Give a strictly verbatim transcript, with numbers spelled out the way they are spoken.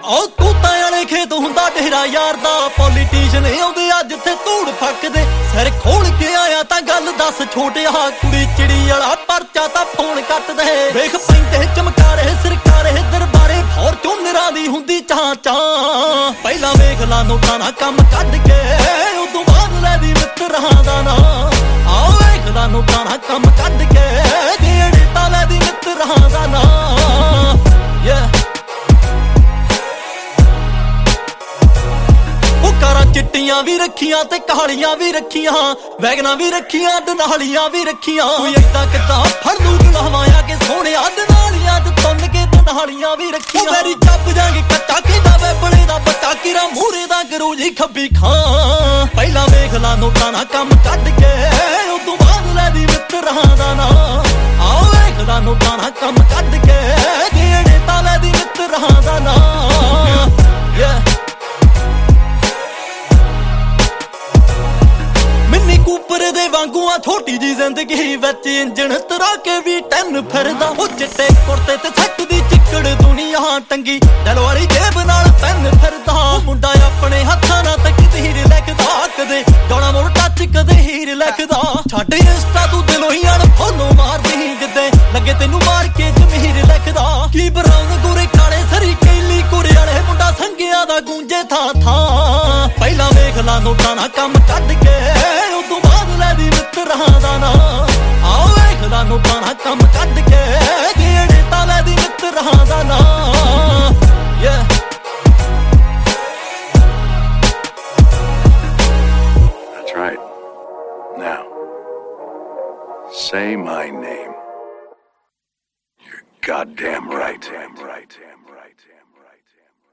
ਉਹ ਤੂਤਾਂ ਵਾਲੇ ਖੇਤ ਹੁੰਦਾ ਡੇਰਾ ਯਾਰ ਦਾ ਪੋਲੀਟੀਸ਼ੀਅਨ ਆਉਂਦੇ ਆ ਜਿੱਥੇ ਧੂੜ ਫੱਕਦੇ ਸਿਰ ਖੋਲ ਕੇ ਆਇਆ ਤਾਂ ਗੱਲ ਦੱਸ ਛੋਟਿਆ ਕੁੜੀ ਚਿੜੀ ਵਾਲਾ ਪਰਚਾ ਤਾਂ ਫੋਨ ਕੱਟਦੇ ਵੇਖ ਪੈਂਦੇ ਚਮਕਾਰੇ ਸਰਕਾਰੇ ਦਰਬਾਰੇ ਫੋਰਚੂਨਰਾਂ ਦੀ ਹੁੰਦੀ ਚਾਂ ਚਾਂ ਪਹਿਲਾਂ ਵੇਖ ਲਾ ਨੋਟਾਂ ਨਾਲ ਕੰਮ ਕੱਢ ਕੇ ਉਦੋਂ ਬਾਅਦ ਲੈ ਦੀ ਮਿੱਤਰਾਂ ਦਾ ਨਾਂ ਆਹ ਵੇਖ ਲਾ ਨੋਟਾਂ ਨਾਲ ਕੰਮ ਕੱਢ ਕੇ ਜਿਹੜੇ ਤਾਂ ਲੈ ਦੀ ਮਿੱਤਰਾਂ ਦਾ ਨਾਂ ਚਿੱਟੀਆਂ ਵੀ ਰੱਖੀਆਂ ਤੇ ਕਾਲੀਆਂ ਵੀ ਰੱਖੀਆਂ ਵੈਗਨਾਂ ਵੀ ਰੱਖੀਆਂ ਦਨਾਲੀਆਂ ਵੀ ਰੱਖੀਆਂ ਕੋਈ ਏਦਾਂ ਕਿੱਦਾਂ ਫੜ ਲੂ ਗਲਾਵਾਂ ਕੇ ਸੋਹਣਿਆ ਦਨਾਲੀਆਂ ਤੇ ਤੁੰਨ ਕੇ ਦਨਾਲੀਆਂ ਵੀ ਰੱਖੀਆਂ ਮੇਰੀ ਚੱਪ ਜਾਂਗੇ ਕੱਟਾ ਕਹਿੰਦਾ ਵੇ ਬਲੇ ਦਾ ਬੱਟਾ ਕਿਰਾ ਮੂਰੇ ਦਾ ਕਰੂ ਜੀ ਖੱਬੀ ਖਾਂ ਪਹਿਲਾਂ ਵੇਖ ਲਾ ਨੋਟਾਂ ਨਾਲ ਕੰਮ ਕੱਢ ਕੇ ਉਦੋਂ ਬਾਅਦ ਲੈ ਦੀ ਮਿੱਤਰਾਂ ਦਾ ਨਾਂ ਆਹ ਵੇਖ ਲਾ ਨੋਟਾਂ ਨਾਲ ਕੰਮ ਕੱਢ ਕੇ ਜਿਹੜੇ ਤਾਂ ਲੈ ਦੀ ਮਿੱਤਰਾਂ ਦਾ ਨਾਂ ਕੂਪਰ ਦੇ ਵਾਂਗੂ ਆ ਛੋਟੀ ਜੀ ਜ਼ਿੰਦਗੀ ਵਿੱਚ ਇੰਜਣ ਤਰਾ ਕੇ ਵੀ ਟੈਨ ਫਿਰਦਾ ਉਹ ਚਿੱਟੇ ਕੁਰਤੇ ਤੇ ਛੱਟ ਦੀ ਚਿੱਕੜ ਦੁਨੀਆ ਟੰਗੀ ਦਿਲ ਵਾਲੀ ਜੇਬ ਨਾਲ ਪੈਨ ਫਿਰਦਾ ਮੁੰਡਾ ਆਪਣੇ ਹੱਥਾਂ ਨਾਲ ਤਕਦੀਰ ਲਿਖਦਾ ਕਦੇ ਡੋਲਾ ਮੋੜ ਟੱਚ ਕਦੇ ਹੀਰ ਲਿਖਦਾ ਛੱਡ ਇੰਸਟਾ ਤੂੰ ਦਿਲੋਂ ਹੀ ਅਣ ਫੋਨੋਂ ਮਾਰਦੀ ਜਿੱਦੇ ਲੱਗੇ ਤੈਨੂੰ ਮਾਰ ਕੇ ਜ਼ਮੀਰ ਲਿਖਦਾ ਕੀ ਬਰਾਉਨ ਗੋਰੇ ਕਾਲੇ ਸਰੀ ਕੈਲੀ ਕੁਰੇ ਵਾਲੇ ਮੁੰਡਾ ਸੰਗਿਆਂ ਦਾ ਗੂੰਜੇ ਥਾਂ ਥਾਂ ਪਹਿਲਾਂ ਵੇਖ ਲਾ ਨੋਟਾਂ ਨਾਲ ਕੰਮ ਕੱਢ ਕੇ ਉਦੋਂ ਬਾਅਦ ਲੈ ਦੀ ਮਿੱਤਰਾਂ ਦਾ ਨਾਂ ਆਹ ਵੇਖ ਲਾ ਨੋਟਾਂ ਨਾਲ ਕੰਮ ਕੱਢ ਕੇ ਜਿਹੜੇ ਤਾਂ ਲੈ ਦੀ ਮਿੱਤਰਾਂ ਦਾ ਨਾਂ That's right. Now, say my name. You're goddamn right. Right. Right.